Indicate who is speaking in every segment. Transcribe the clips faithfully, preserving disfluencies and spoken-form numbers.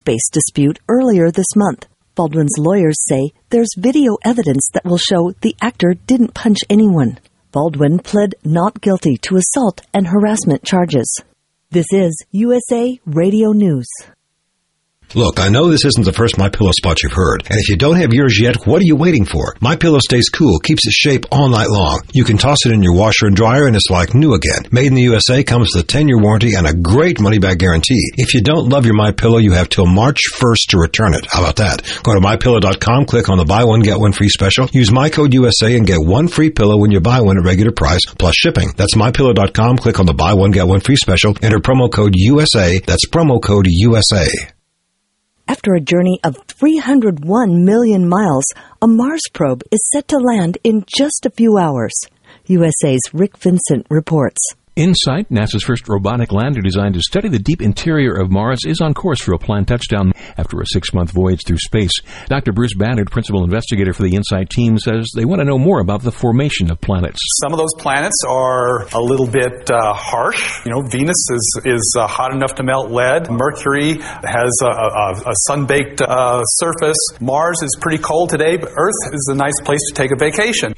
Speaker 1: space dispute earlier this month. Baldwin's lawyers say there's video evidence that will show the actor didn't punch anyone. Baldwin pled not guilty to assault and harassment charges. This is U S A Radio News.
Speaker 2: Look, I know this isn't the first MyPillow spot you've heard, and if you don't have yours yet, what are you waiting for? MyPillow stays cool, keeps its shape all night long. You can toss it in your washer and dryer, and it's like new again. Made in the U S A, comes with a ten-year warranty and a great money-back guarantee. If you don't love your MyPillow, you have till March first to return it. How about that? Go to my pillow dot com, click on the buy one, get one free special. Use my code U S A and get one free pillow when you buy one at regular price, plus shipping. That's my pillow dot com, click on the buy one, get one free special. Enter promo code U S A. That's promo code U S A.
Speaker 1: After a journey of three hundred one million miles, a Mars probe is set to land in just a few hours. U S A's Rick Vincent reports.
Speaker 3: InSight, NASA's first robotic lander designed to study the deep interior of Mars, is on course for a planned touchdown after a six-month voyage through space. Doctor Bruce Bannard, principal investigator for the InSight team, says they want to know more about the formation of planets.
Speaker 4: Some of those planets are a little bit uh, harsh. You know, Venus is, is uh, hot enough to melt lead. Mercury has a, a, a sun-baked uh, surface. Mars is pretty cold today, but Earth is a nice place to take a vacation.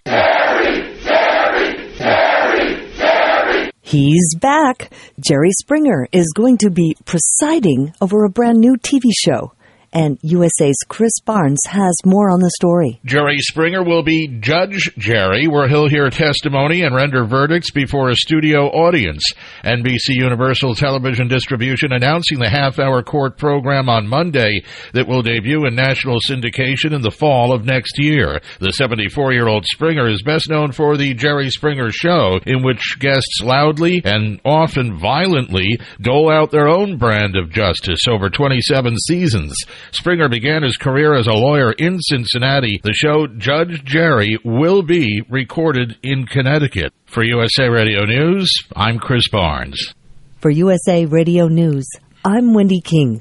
Speaker 1: He's back. Jerry Springer is going to be presiding over a brand new T V show. And U S A's Chris Barnes has more on the story.
Speaker 5: Jerry Springer will be Judge Jerry, where he'll hear testimony and render verdicts before a studio audience. N B C Universal Television Distribution announcing the half-hour court program on Monday that will debut in national syndication in the fall of next year. The seventy-four-year-old Springer is best known for The Jerry Springer Show, in which guests loudly and often violently dole out their own brand of justice over twenty-seven seasons. Springer began his career as a lawyer in Cincinnati. The show Judge Jerry will be recorded in Connecticut. For U S A Radio News, I'm Chris Barnes.
Speaker 1: For U S A Radio News, I'm Wendy King.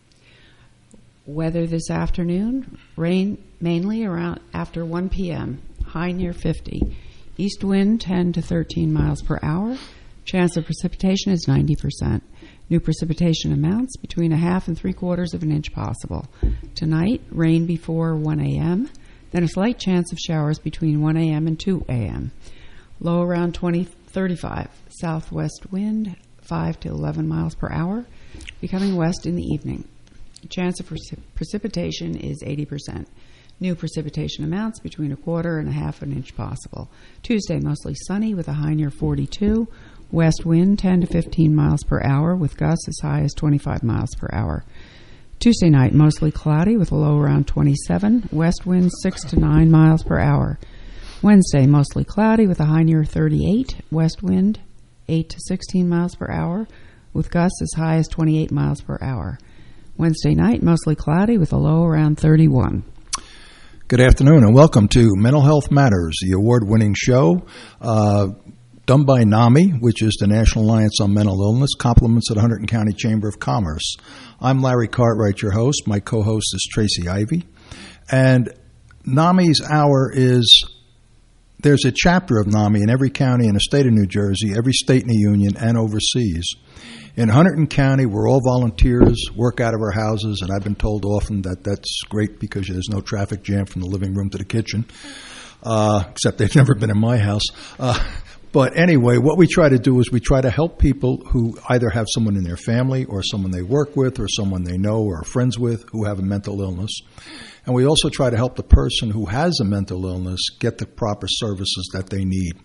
Speaker 6: Weather this afternoon, rain mainly around after one p.m., high near fifty. East wind ten to thirteen miles per hour. Chance of precipitation is ninety percent. New precipitation amounts between a half and three quarters of an inch possible. Tonight, rain before one a.m., then a slight chance of showers between one a.m. and two a.m. Low around twenty, thirty-five. Southwest wind five to eleven miles per hour, becoming west in the evening. Chance of precip- precipitation is eighty percent. New precipitation amounts between a quarter and a half an inch possible. Tuesday, mostly sunny with a high near forty-two. West wind ten to fifteen miles per hour with gusts as high as twenty-five miles per hour. Tuesday night, mostly cloudy with a low around twenty-seven. West wind six to nine miles per hour. Wednesday, mostly cloudy with a high near thirty-eight. West wind eight to sixteen miles per hour with gusts as high as twenty-eight miles per hour. Wednesday night, mostly cloudy with a low around thirty-one.
Speaker 7: Good afternoon and welcome to Mental Health Matters, the award-winning show uh, done by NAMI, which is the National Alliance on Mental Illness, compliments of the Hunterdon County Chamber of Commerce. I'm Larry Cartwright, your host. My co-host is Tracy Ivy. And NAMI's hour is, there's a chapter of NAMI in every county in the state of New Jersey, every state in the union, and overseas. In Hunterdon County, we're all volunteers, work out of our houses, and I've been told often that that's great because there's no traffic jam from the living room to the kitchen, uh, except they've never been in my house. Uh, but anyway, what we try to do is we try to help people who either have someone in their family or someone they work with or someone they know or are friends with who have a mental illness. And we also try to help the person who has a mental illness get the proper services that they need.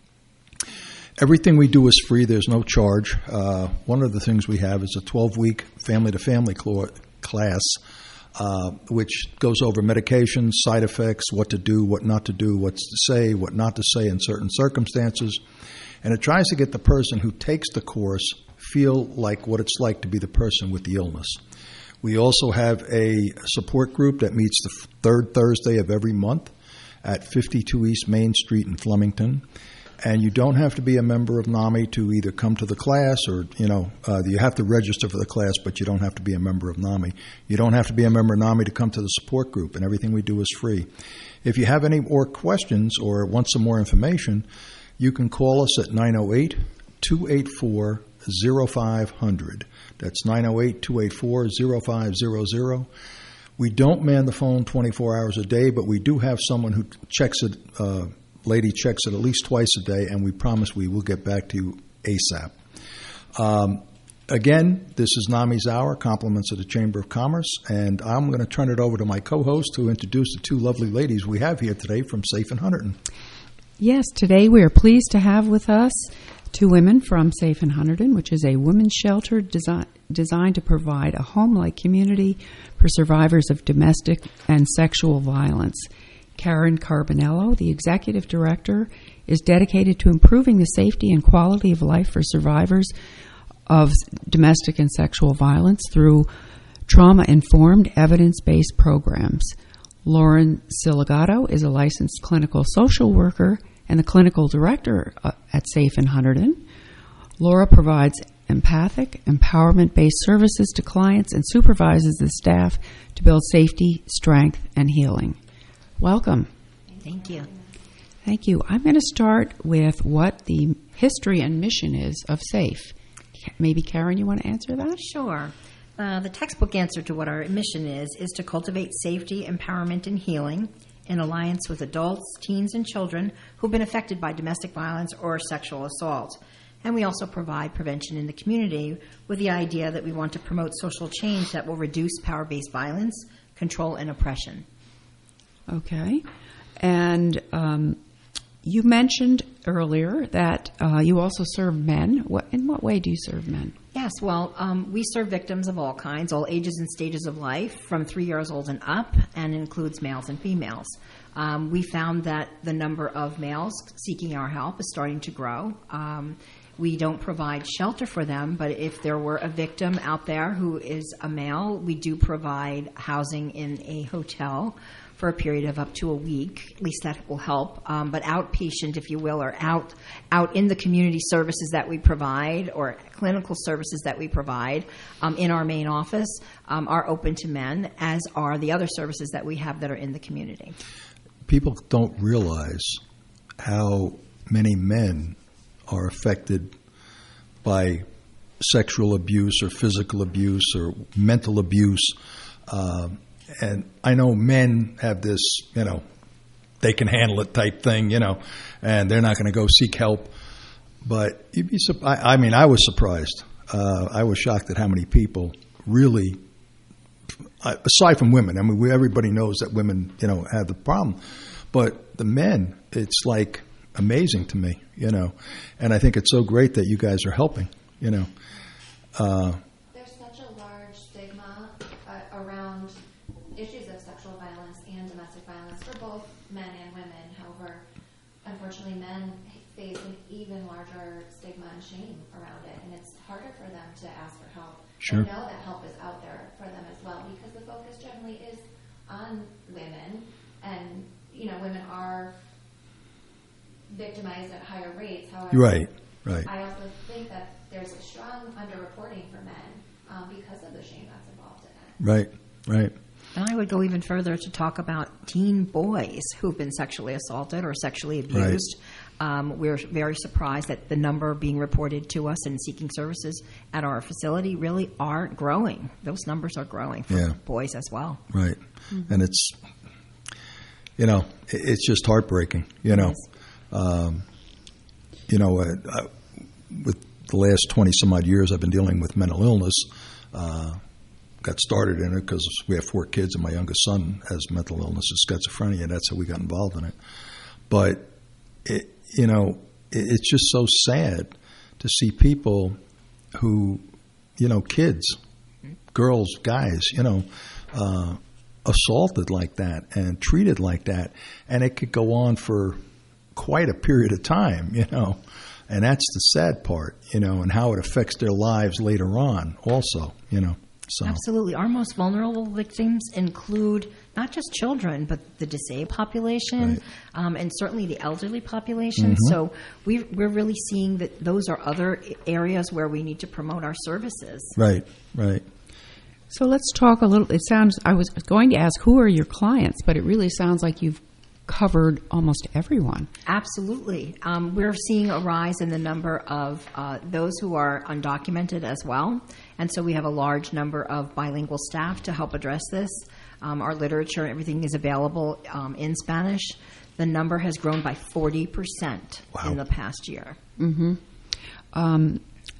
Speaker 7: Everything we do is free. There's no charge. Uh, one of the things we have is a twelve-week family-to-family cl- class, uh, which goes over medications, side effects, what to do, what not to do, what to say, what not to say in certain circumstances. And it tries to get the person who takes the course feel like what it's like to be the person with the illness. We also have a support group that meets the third Thursday of every month at fifty-two East Main Street in Flemington. And you don't have to be a member of NAMI to either come to the class or, you know, uh, you have to register for the class, but you don't have to be a member of NAMI. You don't have to be a member of NAMI to come to the support group, and everything we do is free. If you have any more questions or want some more information, you can call us at nine oh eight, two eight four, oh five hundred. That's nine oh eight, two eight four, oh five hundred. We don't man the phone twenty-four hours a day, but we do have someone who checks it, uh, lady checks it at least twice a day, and we promise we will get back to you ASAP. Um, again, this is NAMI's Hour, compliments of the Chamber of Commerce, and I'm going to turn it over to my co-host to introduce the two lovely ladies we have here today from Safe in Hunterdon.
Speaker 6: Yes, today we are pleased to have with us two women from Safe in Hunterdon, which is a women's shelter desi- designed to provide a home-like community for survivors of domestic and sexual violence. Karen Carbonello, the executive director, is dedicated to improving the safety and quality of life for survivors of domestic and sexual violence through trauma-informed, evidence-based programs. Lauren Siligato is a licensed clinical social worker and the clinical director at Safe in Hunterdon. Laura provides empathic, empowerment-based services to clients and supervises the staff to build safety, strength, and healing. Welcome.
Speaker 8: Thank you.
Speaker 6: Thank you. I'm going to start with what the history and mission is of SAFE. Maybe, Karen, you want to answer that?
Speaker 8: Sure. Uh, the textbook answer to what our mission is, is to cultivate safety, empowerment, and healing in alliance with adults, teens, and children who've been affected by domestic violence or sexual assault. And we also provide prevention in the community with the idea that we want to promote social change that will reduce power-based violence, control, and oppression.
Speaker 6: Okay. And um, you mentioned earlier that uh, you also serve men. What, in what way do you serve men?
Speaker 8: Yes, well, um, we serve victims of all kinds, all ages and stages of life, from three years old and up, and includes males and females. Um, we found that the number of males seeking our help is starting to grow. Um, we don't provide shelter for them, but if there were a victim out there who is a male, we do provide housing in a hotel for a period of up to a week. At least that will help. Um, but outpatient, if you will, or out out in the community services that we provide or clinical services that we provide um, in our main office um, are open to men, as are the other services that we have that are in the community.
Speaker 7: People don't realize how many men are affected by sexual abuse or physical abuse or mental abuse. Um, And I know men have this, you know, they can handle it type thing, you know, and they're not going to go seek help. But you'd be surprised. I mean, I was surprised. Uh, I was shocked at how many people really, aside from women, I mean, we, everybody knows that women, you know, have the problem. But the men, it's like amazing to me, you know. And I think it's so great that you guys are helping, you know. Uh,
Speaker 9: There's such a large stigma uh, around issues of sexual violence and domestic violence for both men and women. However, unfortunately, men face an even larger stigma and shame around it, and it's harder for them to ask for help.
Speaker 7: Sure.
Speaker 9: I know that help is out there for them as well, because the focus generally is on women, and you know, women are victimized at higher rates. However,
Speaker 7: right, right.
Speaker 9: I also think that there's a strong underreporting for men um, because of the shame that's involved in it.
Speaker 7: Right, right.
Speaker 8: And I would go even further to talk about teen boys who've been sexually assaulted or sexually abused. Right. Um, we're very surprised that the number being reported to us and seeking services at our facility really are growing. Those numbers are growing for
Speaker 7: yeah.
Speaker 8: boys as well.
Speaker 7: Right. Mm-hmm. And it's, you know, it's just heartbreaking, you know.
Speaker 8: Yes.
Speaker 7: Um, you know, uh, uh, with the last twenty-some-odd years I've been dealing with mental illness, uh, got started in it because we have four kids and my youngest son has mental illness and schizophrenia. That's how we got involved in it. But, it, you know, it, it's just so sad to see people who, you know, kids, girls, guys, you know, uh, assaulted like that and treated like that. And it could go on for quite a period of time, you know. And that's the sad part, you know, and how it affects their lives later on also, you know. So.
Speaker 8: Absolutely. Our most vulnerable victims include not just children, but the disabled population,
Speaker 7: right.
Speaker 8: um, and certainly the elderly population.
Speaker 7: Mm-hmm.
Speaker 8: So we, we're really seeing that those are other areas where we need to promote our services.
Speaker 7: Right, right.
Speaker 6: So let's talk a little. It sounds, I was going to ask, who are your clients, but it really sounds like you've covered almost everyone.
Speaker 8: Absolutely. Um, we're seeing a rise in the number of uh, those who are undocumented as well. And so we have a large number of bilingual staff to help address this. Um, our literature and everything is available um, in Spanish. The number has grown by forty percent wow. in the past year.
Speaker 6: Mm-hmm. Um,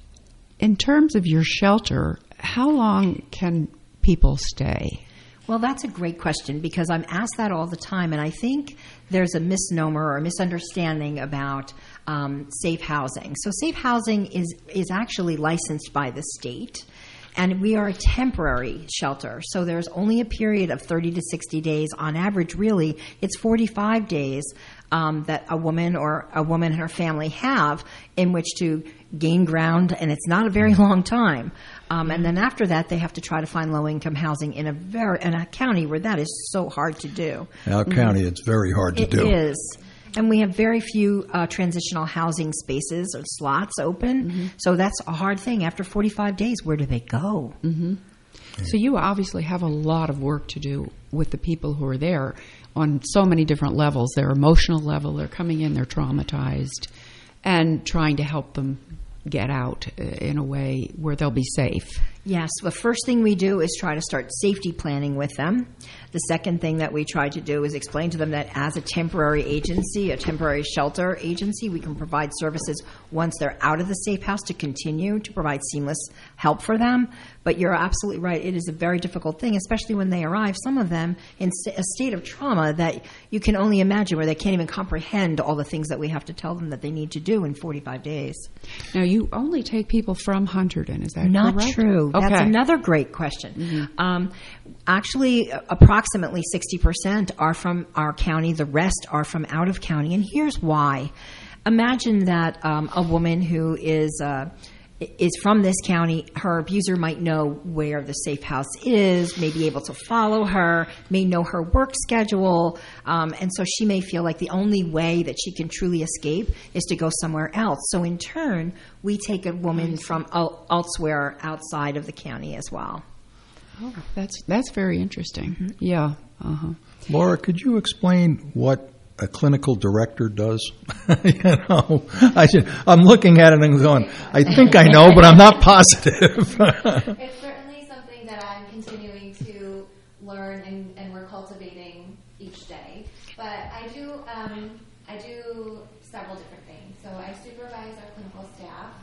Speaker 6: in terms of your shelter, how long can people stay?
Speaker 8: Well, that's a great question because I'm asked that all the time, and I think there's a misnomer or a misunderstanding about um, safe housing. So safe housing is, is actually licensed by the state, and we are a temporary shelter. So there's only a period of thirty to sixty days. On average, really, it's forty-five days um, that a woman or a woman and her family have in which to gain ground, and it's not a very long time. Um, and then after that, they have to try to find low-income housing in a very in a county where that is so hard to do.
Speaker 7: Our county, mm-hmm. it's very hard to
Speaker 8: it
Speaker 7: do.
Speaker 8: It is. And we have very few uh, transitional housing spaces or slots open. Mm-hmm. So that's a hard thing. After forty-five days, where do they go?
Speaker 6: Mm-hmm. Yeah. So you obviously have a lot of work to do with the people who are there on so many different levels. Their emotional level, they're coming in, they're traumatized, and trying to help them get out in a way where they'll be safe.
Speaker 8: Yes. The first thing we do is try to start safety planning with them. The second thing that we try to do is explain to them that as a temporary agency, a temporary shelter agency, we can provide services once they're out of the safe house to continue to provide seamless help for them. But you're absolutely right. It is a very difficult thing, especially when they arrive, some of them in a state of trauma that you can only imagine, where they can't even comprehend all the things that we have to tell them that they need to do in forty-five days.
Speaker 6: Now, you only take people from Hunterdon, is that
Speaker 8: Not
Speaker 6: correct?
Speaker 8: true.
Speaker 6: Okay.
Speaker 8: That's another great question.
Speaker 6: Mm-hmm.
Speaker 8: Um, actually, approximately sixty percent are from our county. The rest are from out of county. And here's why. Imagine that um, a woman who is uh, is from this county, her abuser might know where the safe house is, may be able to follow her, may know her work schedule, um, and so she may feel like the only way that she can truly escape is to go somewhere else. So in turn, we take a woman from el- elsewhere outside of the county as well.
Speaker 6: Oh, that's that's very interesting. Mm-hmm. Yeah. Uh-huh.
Speaker 7: Laura, could you explain what a clinical director does? you know, I should, I'm looking at it and going, I think I know, but I'm not positive.
Speaker 9: It's certainly something that I'm continuing to learn, and, and we're cultivating each day. But I do, um, I do several different things. So I supervise our clinical staff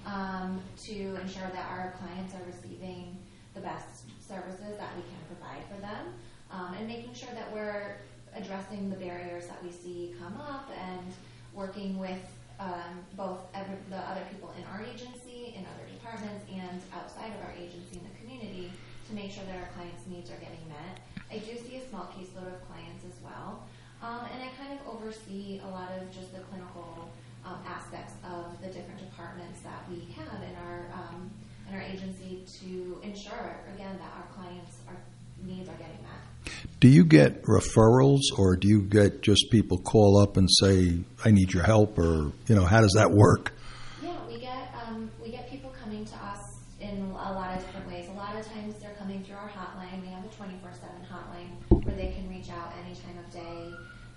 Speaker 9: um, to ensure that our clients are receiving the best services that we can provide for them, um, and making sure that we're addressing the barriers that we see come up, and working with um, both every, the other people in our agency, in other departments, and outside of our agency in the community to make sure that our clients' needs are getting met. I do see a small caseload of clients as well, um, and I kind of oversee a lot of just the clinical um, aspects of the different departments that we have in our um, in our agency to ensure, again, that our clients' our needs are getting met.
Speaker 7: Do you get referrals, or do you get just people call up and say, I need your help, or, you know, how does that work?
Speaker 9: Yeah, we get um, we get people coming to us in a lot of different ways. A lot of times they're coming through our hotline. We have a twenty-four seven hotline where they can reach out any time of day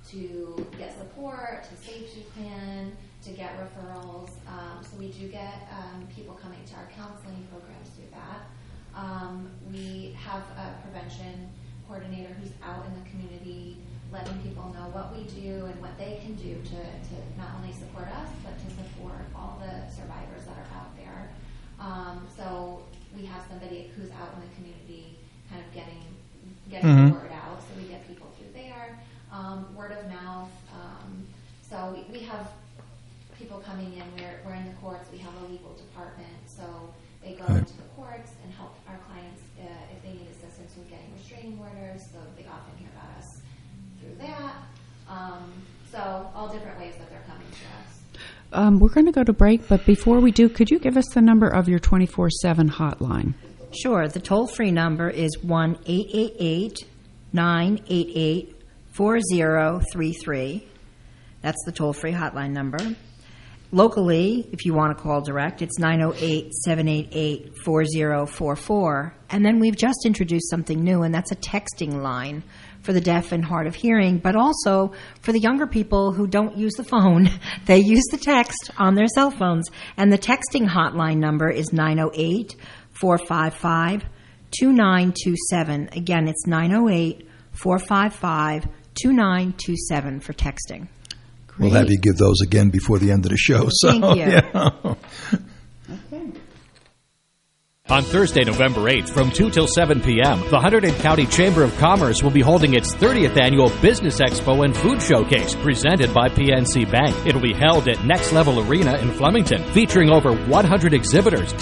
Speaker 9: to get support, to safety plan, to get referrals. Um, so we do get um, people coming to our counseling programs through that. Um, we have a prevention coordinator who's out in the community letting people know what we do and what they can do to, to not only support us, but to support all the survivors that are out there. Um, so we have somebody who's out in the community kind of getting getting mm-hmm. the word out, so we get people through there. Um, word of mouth. Um, so we, we have people coming in. We're, we're in the courts. We have a legal department, so they go into the courts and help our clients uh, if they need assistance with getting restraining orders. So they often hear about us through that. Um, so all different ways that they're coming to us.
Speaker 6: Um, we're going to go to break, but before we do, could you give us the number of your twenty-four seven hotline?
Speaker 8: Sure. The toll-free number is one eight eight eight, nine eight eight, four zero three three. That's the toll-free hotline number. Locally, if you want to call direct, it's nine oh eight, seven eight eight, four oh four four. And then we've just introduced something new, and that's a texting line for the deaf and hard of hearing, but also for the younger people who don't use the phone. They use the text on their cell phones. And the texting hotline number is nine oh eight, four five five, two nine two seven. Again, it's nine oh eight, four five five, two nine two seven for texting.
Speaker 7: Great. We'll have you give those again before the end of the show. So,
Speaker 8: Thank you.
Speaker 7: Yeah.
Speaker 6: Okay.
Speaker 10: On Thursday, November eighth, from two till seven p.m., the Hunterdon County Chamber of Commerce will be holding its thirtieth Annual Business Expo and Food Showcase, presented by P N C Bank. It'll be held at Next Level Arena in Flemington, featuring over one hundred exhibitors,